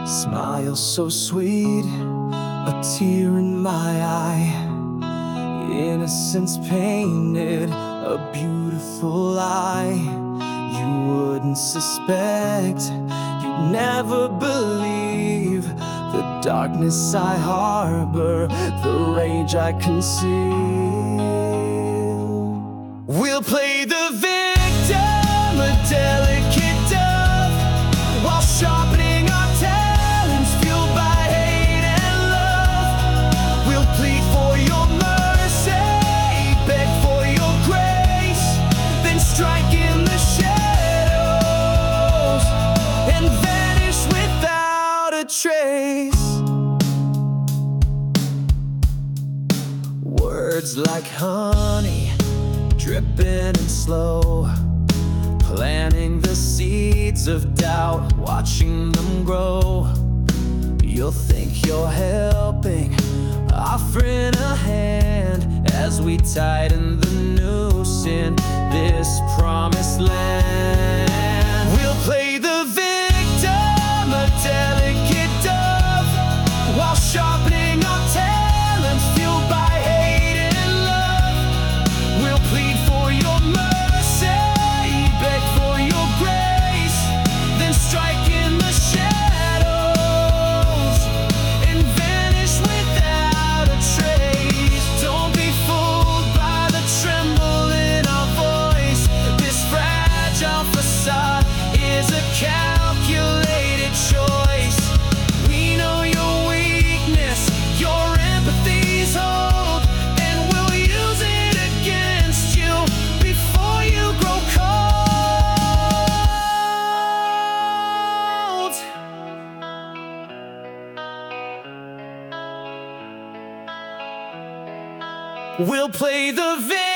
Smile so sweet, a tear in my eye. Innocence painted a beautiful lie. You wouldn't suspect, you'd never believe the darkness I harbor, the rage I conceal. We'll play the victim, a delicate dove, while sharpening our talons, fueled by hate and love. We'll plead for your mercy, beg for your grace, then strike in the shadows and vanish without a trace. Words like honey, dripping and slow, planting the seeds of doubt, watching them grow. You'll think you're helping, offering a hand as we tighten the noose in this promised land. We'll play the victim, a delicate dove, while sharpening our talons, fueled by hate and love. We'll plead for your mercy, beg for your grace, then strike in the shadows and vanish without a trace. Don't be fooled by the tremble in our voice. This fragile facade is a calculated choice. We know your weakness, your empathy's hold, and we'll use it against you before you grow cold. We'll play the victim.